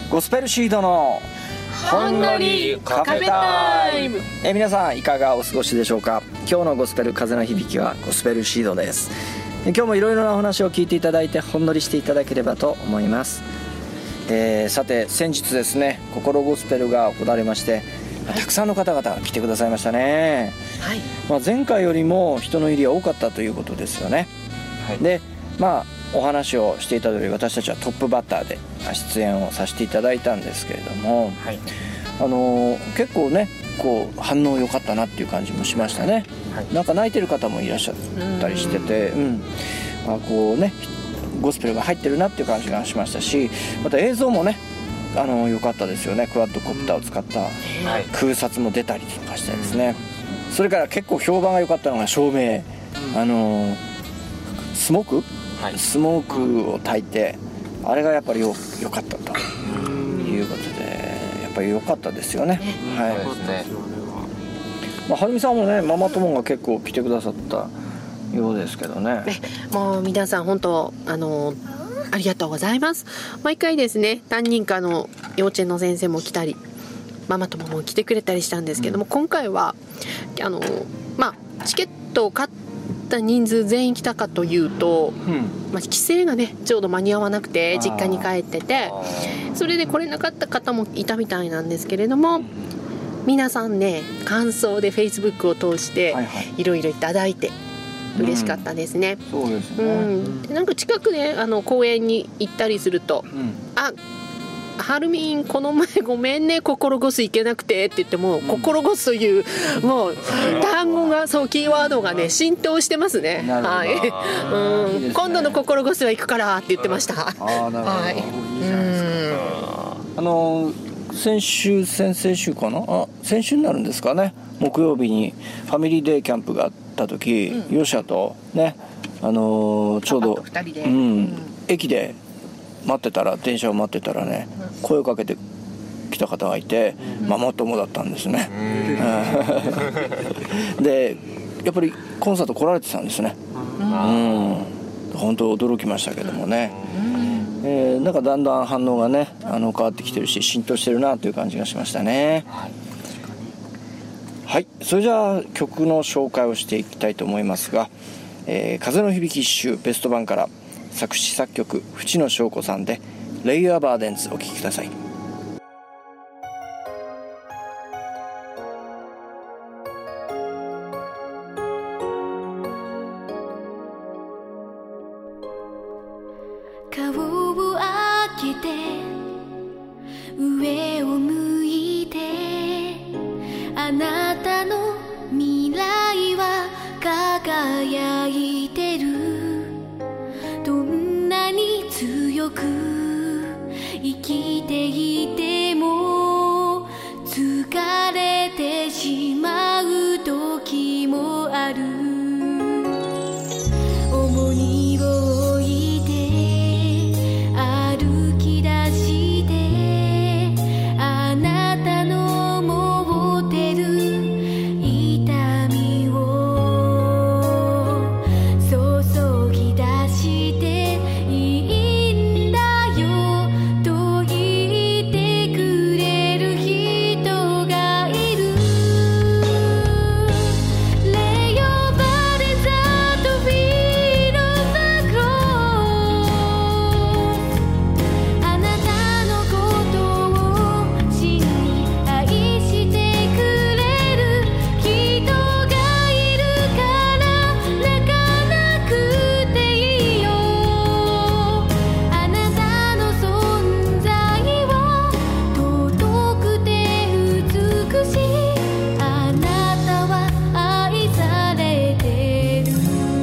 ゴスペルシードのほんのりカフェタイム。皆さんいかがお過ごしでしょうか。今日のゴスペル風の響きはゴスペルシードです。今日もいろいろなお話を聞いていただいてほんのりしていただければと思います。さて先日ですね、心ゴスペルが行われまして、たくさんの方々が来てくださいましたね。はい。前回よりも人の入りが多かったということですよね。はい、でお話をしていた通り、私たちはトップバッターで出演をさせていただいたんですけれども、はい、結構ねこう反応良かったなっていう感じもしましたね。はい、なんか泣いてる方もいらっしゃったりしてて、こうねゴスペルが入ってるなっていう感じがしましたし、また映像もね良かったですよね。クワッドコプターを使った空撮も出たりとかしてですね、それから結構評判が良かったのが照明、スモークを焚いて、あれがやっぱり良かったということで、やっぱり良かったですよね。はい。はるみさんもね、ママ友が結構来てくださったようですけどね。 もう皆さん本当ありがとうございます。毎回ですね、何人かの幼稚園の先生も来たり、ママ友も来てくれたりしたんですけども、今回はチケットを買った人数全員来たかというと、帰省がねちょうど間に合わなくて実家に帰ってて、それで来れなかった方もいたみたいなんですけれども、皆さんね感想で Facebook を通していろいろいただいて嬉しかったですね。 そうですね。 なんか近くで公園に行ったりすると、はるみんこの前ごめんね心ゴス行けなくてって言っても、心ゴスというもう単語がキーワードがね浸透してますね。はい。今度の心ゴスは行くからって言ってました。はい。 先々週かな、先週になるんですかね、木曜日にファミリーデーキャンプがあった時、ヨシャとねちょうど駅で電車を待ってたらね、声をかけてきた方がいて、ママ友だったんですね。でやっぱりコンサート来られてたんですね。本当驚きましたけどもね。なんかだんだん反応がね変わってきてるし、浸透してるなという感じがしましたね。はい、それじゃあ曲の紹介をしていきたいと思いますが、風の響き一周ベスト版から作詞作曲淵野翔子さんでレイヤーバーデンズお聴きください。 顔を開けて上を向いて、あなたの未来は輝いてる。どんなに強く生きていても疲れてしまう時もある。重荷を置いて歩き出して、あなたの持ってる痛みを注ぎ出していいんだよと言ってくれる人がいる。レイヨーバーデンザートフィールザクロス、あなたのことを真に愛してくれる人がいるから泣かなくていいよ。あなたの存在は尊くて美しい。あなたは愛されてる。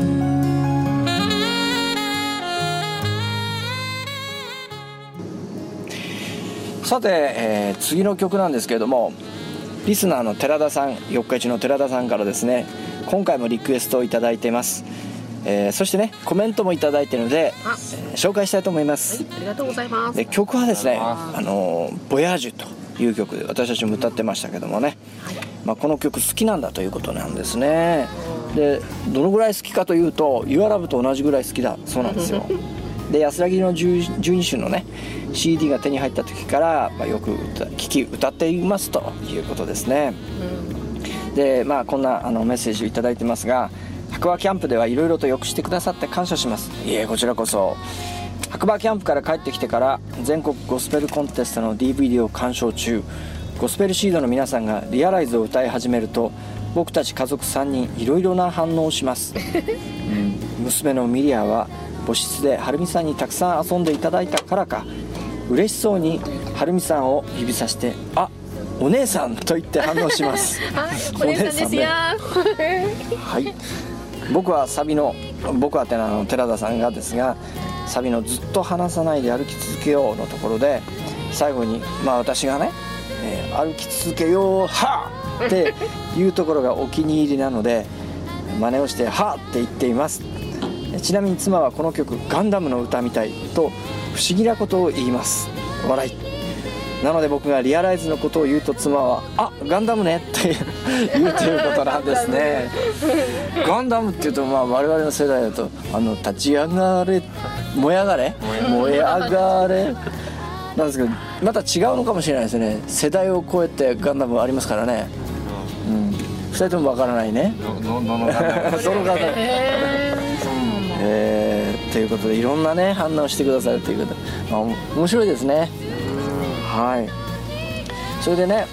さて、次の曲なんですけれども、リスナーの寺田さん、四日市の寺田さんからですね、今回もリクエストをいただいています。そしてねコメントもいただいているので、紹介したいと思います。 ありがとうございます。 曲はですねボヤージュという曲で私たちも歌ってましたけどもね、この曲好きなんだということなんですね。でどのぐらい好きかというと YourLove と同じぐらい好きだそうなんですよ。 で安らぎの12種のね CD が手に入った時から、よく歌っていますということですね。でこんなメッセージをいただいてますが、白馬キャンプではいろいろとよくしてくださって感謝します。いえ、こちらこそ。白馬キャンプから帰ってきてから全国ゴスペルコンテストの DVD を鑑賞中、ゴスペルシードの皆さんがリアライズを歌い始めると僕たち家族3人いろいろな反応をします、娘のミリアは母室ではるみさんにたくさん遊んでいただいたからか嬉しそうにはるみさんを指さして「あ、お姉さん」と言って反応しますお姉さんですよはい、僕はって寺田さんがですが、サビのずっと離さないで歩き続けようのところで最後に私がね、歩き続けようはぁっていうところがお気に入りなので真似をしてはぁって言っています。ちなみに妻はこの曲ガンダムの歌みたいと不思議なことを言います。笑い。なので僕がリアライズのことを言うと妻はあ、ガンダムねって言うということなんですねガンダムっていうと我々の世代だと立ち上がれ燃え上がれなんですけど、また違うのかもしれないですね。世代を超えてガンダムありますからね。2人ともわからないね。そのガンダムということでいろんなね反応してくださるということで、面白いですね。はい。それでね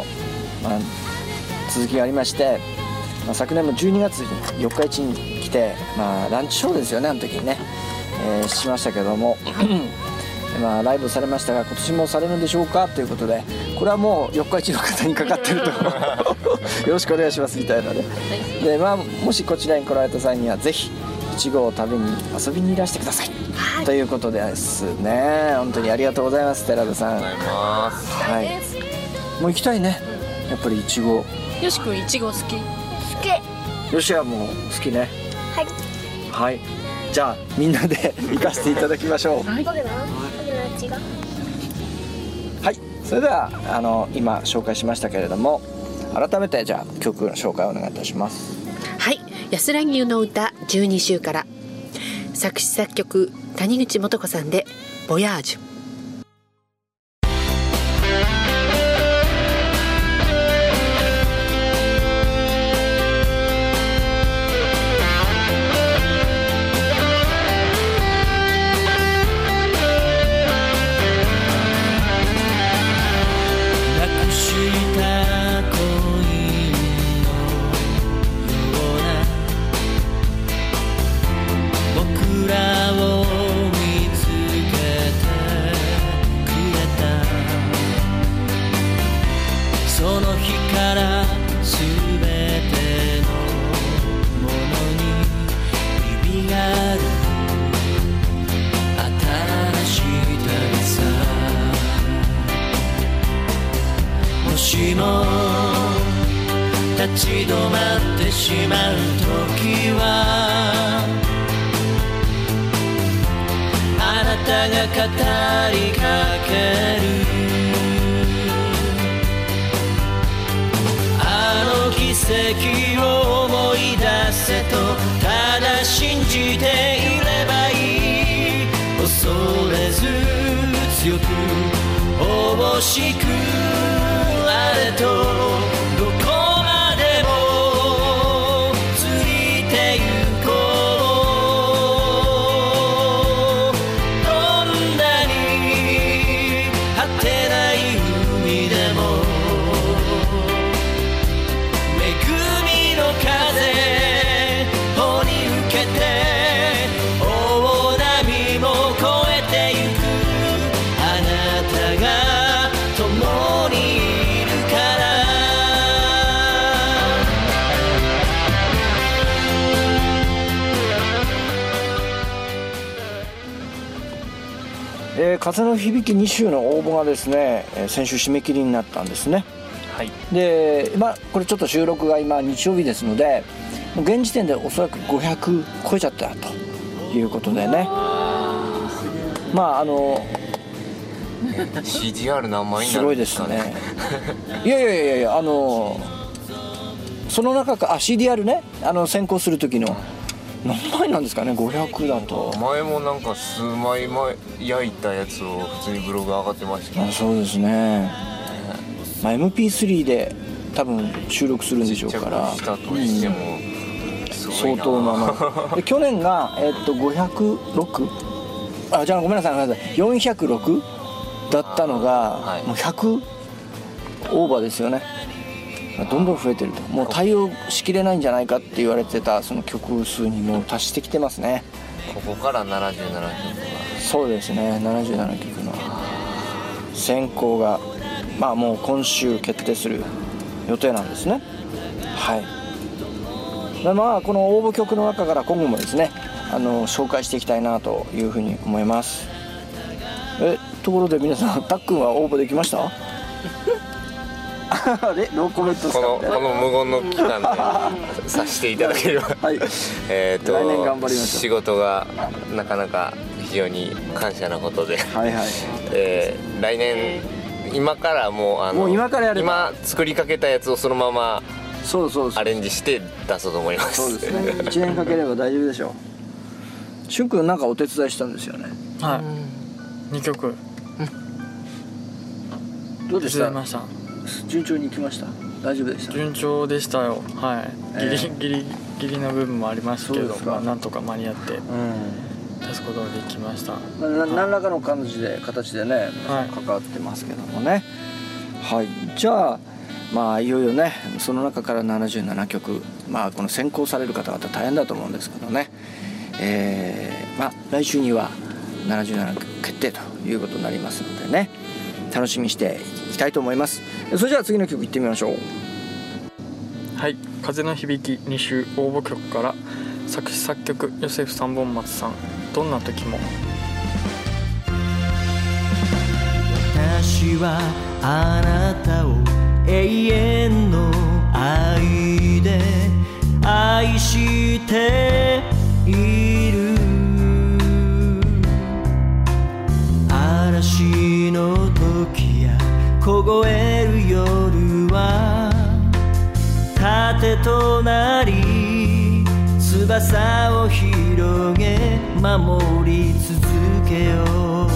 続きがありまして、昨年も12月に四日市に来て、ランチショーですよね、あの時にね、しましたけどもライブされましたが今年もされるんでしょうかということで、これはもう四日市の方にかかってるとよろしくお願いしますみたいなね、でもしこちらに来られた際にはぜひいちごを食べに遊びにいらしてください、ということですね。本当にありがとうございます、寺田さん。はい、もう行きたいね、やっぱりいちご。 よしくんいちご好き？ 好き。 よしはもう好きね。 はい。 はい、じゃあみんなで行かせていただきましょう。 はい。はい。 はい、それでは今紹介しましたけれども、改めてじゃあ曲の紹介をお願いいたします。 はい、安らぎの歌12週から、作詞作曲谷口素子さんでボヤージュ。 立ち止まってしまう時は、あなたが語りかけるあの奇跡を思い出せと、ただ信じていればいい。恐れず強く欲しくあれと、どこまでもついてゆこう。どんなに果てない海でも、恵みの風帆に受けて大波も越えてゆく。あなたが共にいるから。 風の響き2週の応募がですね、先週締め切りになったんですね。 はい、 でこれちょっと収録が今日曜日ですので、もう現時点でおそらく500超えちゃったということでね、 CDR 何枚にすごいでなるんですかすね。いやその中かCDR ね、先行する時の何枚なんですかね、500だと。 前もなんか数枚焼いたやつを普通にブログ上がってましたね。 そうですね、まあ、MP3 で多分収録するんでしょうからしたとしてもすごいな。 相当なので去年が、506じゃあごめんなさい406だったのが、 はいもう100オーバーですよね。どんどん増えてると、もう対応しきれないんじゃないかって言われてたその曲数にもう達してきてますね。 ここから77曲が。 そうですね、77曲の選考がまあもう今週決定する予定なんですね。はい。でまあこの応募曲の中から今後もですね紹介していきたいなというふうに思います。ところで皆さん、たっくんは応募できました？あれノーコメントですか？ この無言の期間でさせていただければはい来年頑張りましょう。 仕事がなかなか非常に感謝なことで、 はいはい、 来年今からもう今からやれば今作りかけたやつをそのままそうアレンジして出そうと思います。 そうですね1年かければ大丈夫でしょう。しゅんくんなんかお手伝いしたんですよね。 はい、2曲どうでした？ 手伝いました。 順調にいきました？大丈夫でした？ 順調でしたよ。はい、ギリの部分もありましたけど、まあ、なんとか間に合って出すことができました。 何らかの形でね、 はい、 関わってますけどもね。はい、じゃあまあいよいよねその中から77曲、まあこの選考される方々大変だと思うんですけどね、まあ来週には77曲決定ということになりますのでね、楽しみにしていきたいと思います。それじゃあ次の曲いってみましょう。 はい、風の響き2週応募曲から作詞作曲ヨセフ三本松さん、どんな時も。 私はあなたを永遠の愛で愛している。嵐の時や凍える夜は盾となり翼を広げ守り続けよう。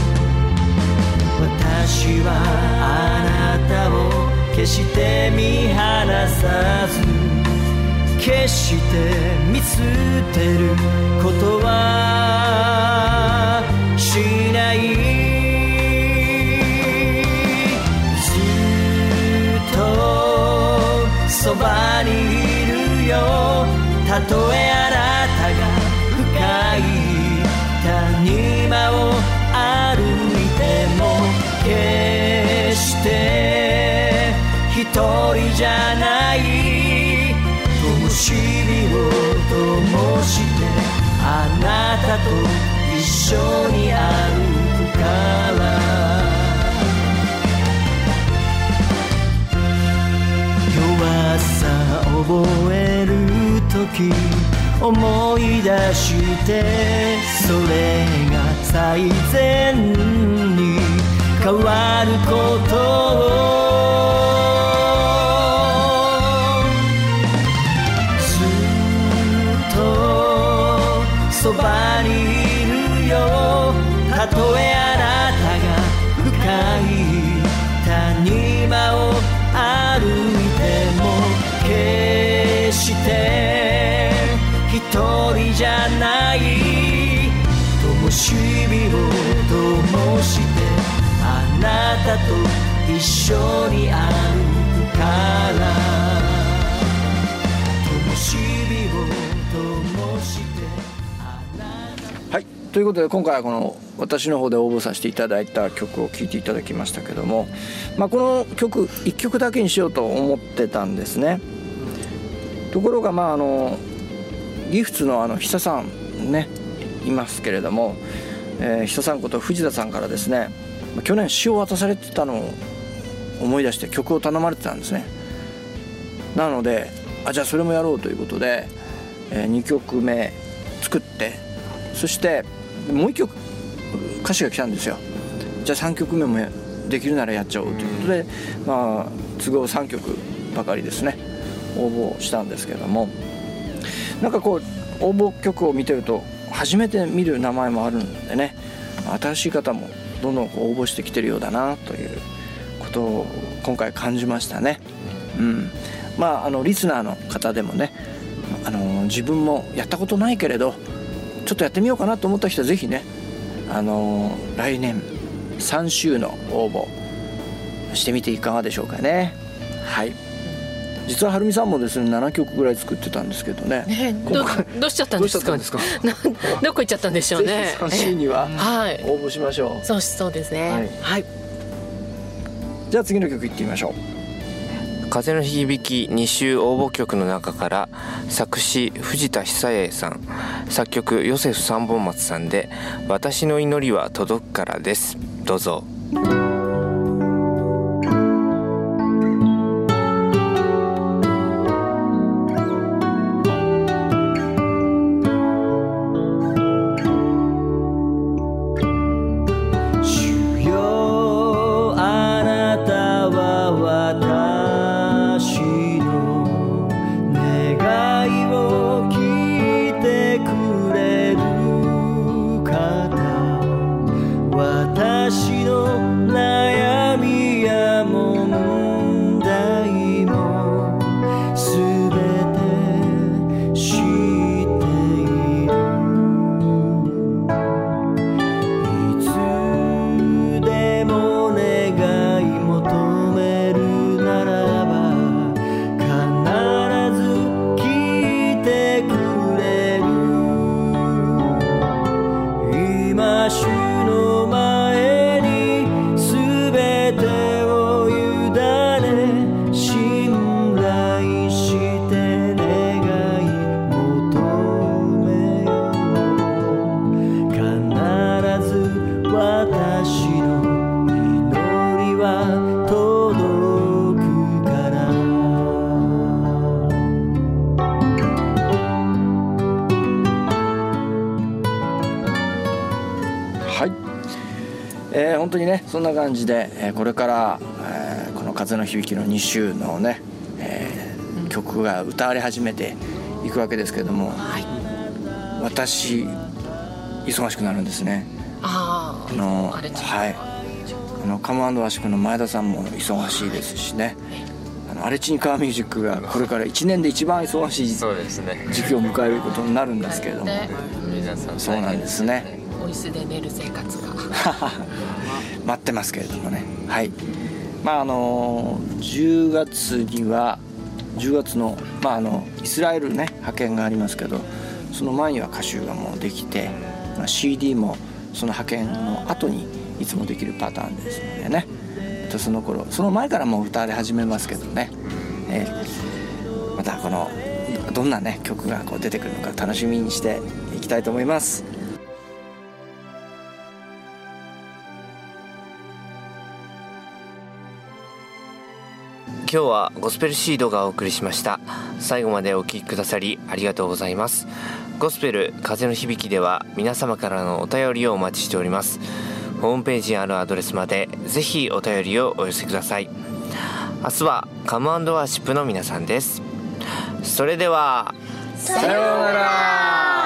私はあなたを決して見放さず決して見捨てることはしない。そばにいるよ。たとえあなたが深い谷間を歩いても決して一人じゃない。灯火を灯してあなたと一緒に歩くから。弱さ覚える時思い出してそれが最善に変わることを。ずっとそばにいるよ。たとえあなたが深い谷間を歩いても決して一人じゃない。灯火を灯してあなたと一緒に歩くから。灯火を灯してあなた。 はい、ということで今回はこの私の方で応募させていただいた曲を聴いていただきましたけども、まあ、この曲1曲だけにしようと思ってたんですね。ところがまあギフツの久さんねいますけれども、久さんこと藤田さんからですね、去年詩を渡されてたのを思い出して曲を頼まれてたんですね。なのでじゃあそれもやろうということで、2曲目作って、そしてもう1曲歌詞が来たんですよ。じゃあ3曲目もできるならやっちゃおうということで、まあ都合3曲ばかりですね応募したんですけども、なんかこう応募曲を見てると初めて見る名前もあるんでね、新しい方もどんどん応募してきてるようだなということを今回感じましたね。リスナーの方でもね、自分もやったことないけれどちょっとやってみようかなと思った人はぜひね、来年3週の応募してみていかがでしょうかね。はい、実ははるみさんもですね7曲ぐらい作ってたんですけどね。 どうしちゃったんですか。どこ行っちゃったんでしょうね。 3週には応募しましょう。 そうですね。はい。 じゃあ次の曲いってみましょう。 風の響き2週応募曲の中から作詞藤田久栄さん、作曲ヨセフ三本松さんで私の祈りは届くからです。どうぞ。 本当にねそんな感じで、これから、この風の響きの2週のね、曲が歌われ始めていくわけですけれども、私忙しくなるんですね。カム&ワシクの前田さんも忙しいですしね、アレチニカーミュージックがこれから1年で一番忙しい時期を迎えることになるんですけれども、そうなんですね。 お椅子で寝る生活が待ってますけれどもね。はい。10月には10月のイスラエルね派遣がありますけど、その前には歌集がもうできて、CD もその派遣の後にいつもできるパターンですのでね。その頃その前からもう歌われ始めますけどね。またこのどんなね曲がこう出てくるのか楽しみにしていきたいと思います。 今日はゴスペルシードがお送りしました。最後までお聴きくださりありがとうございます。ゴスペル風の響きでは皆様からのお便りをお待ちしております。ホームページにあるアドレスまでぜひお便りをお寄せください。明日はカム&ワーシップの皆さんです。それではさようなら。